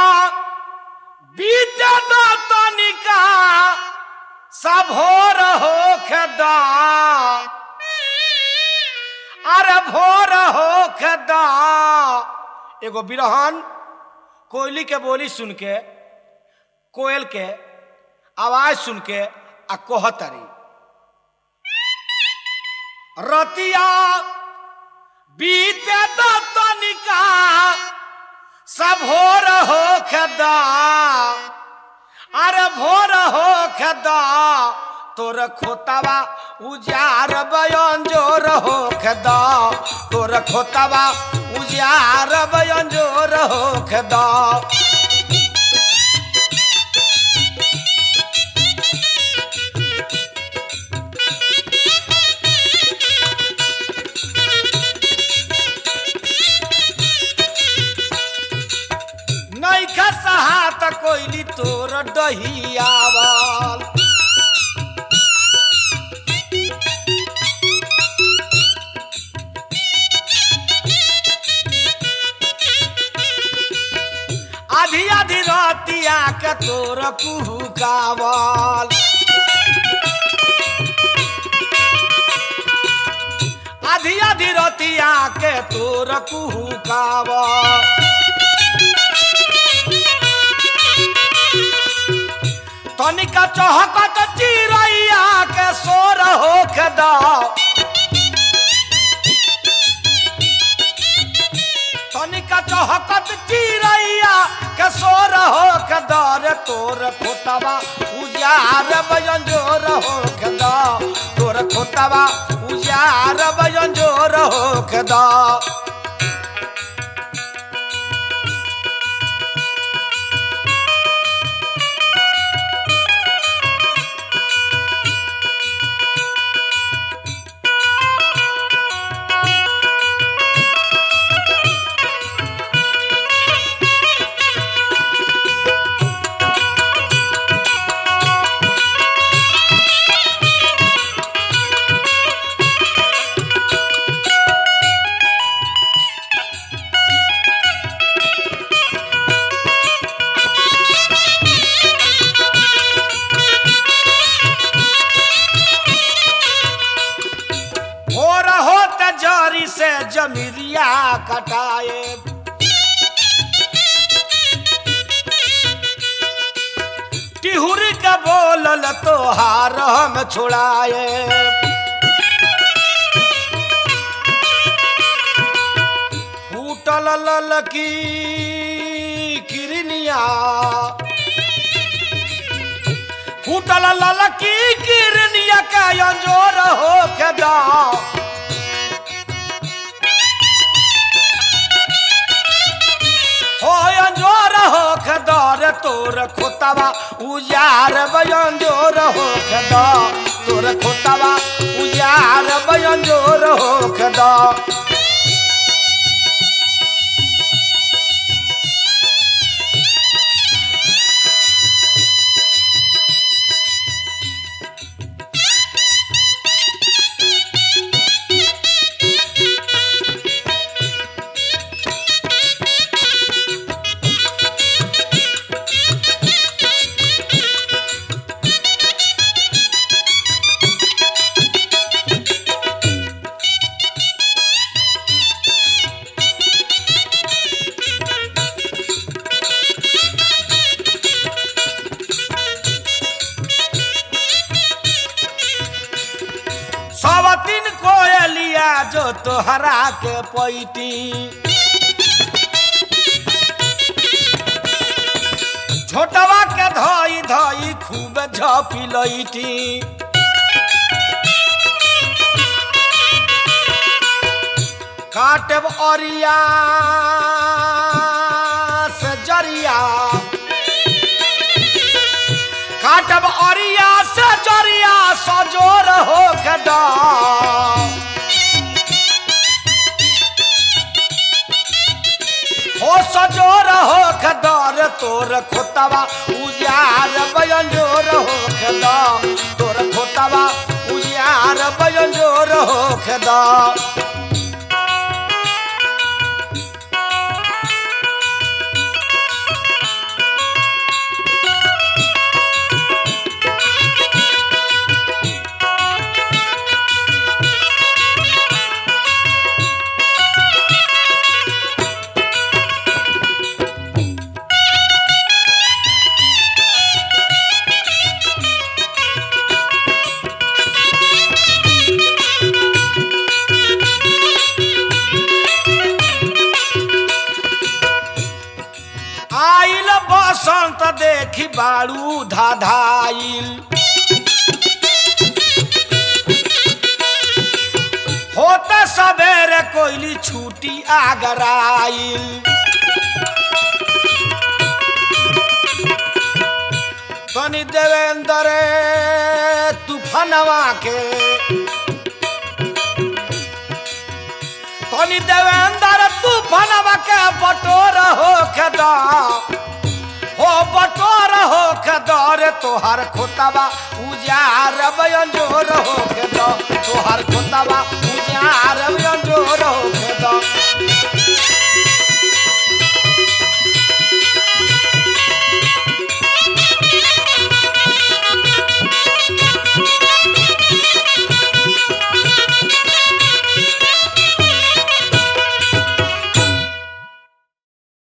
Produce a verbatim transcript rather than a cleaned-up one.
बीते दो तनिका भोर हो खदा अरे भोर हो खदा। एगो बिरहन कोयली के बोली सुन के कोयल के आवाज सुन के आ कोहतरी रतिया बीते दो तनिका भोर हो खदा अरे भोर हो खदा तोर खोतवा उजार बयंजोर हो खदा तोर खोतवा उजार बयंजोर हो खदा। नैखा सहात कोइली तोर डहियावल आधी आधी रातिया के तोर कुहुकावल आधी आधी रातिया के तोर कुहुकावल। तनिका चहकत चिरैया के सोर हो खदा तनिका चहकत चिरैया के सोर हो खदा रे तोर खोतवा उजार बयंजोर हो खदा तोर खोतवा उजार बयंजोर हो खदा। जरी से जमिरिया कटाए टिहुरी के बोलल तोहार हम छोड़ाए फूटल ललकी किरनिया फूटल ललकी किरनिया के अंजोर हो खदा हो अंजोर हो खदा रे तोर खोतवा उजार बयंजोर हो खदा तोर खोतवा उजार बयंजोर हो खदा। सवतीन कोयलिया जो तोहरा के पैती छोटवा के धई धई खूब झपिलैती काटब अरिया से जरिया काटब अरिया से जरिया सजोर हो खदा हो सजोर हो खदा रे तोर खोतवा उजार बयंजोर हो खदा तोर खोतवा उजार बयंजोर हो खदा। आइल बसंत देखी बारू धाधाइल होता सवेरे कोयली छूटी आगराइल तनी देवेंद्र तूफानवा के तनी देवेंद्र तूफानवा के बटोर हो खदा हो बटोर हो खदा रे तोहार खोतावा उजार बयंजोर हो खदा तोहार खोतावा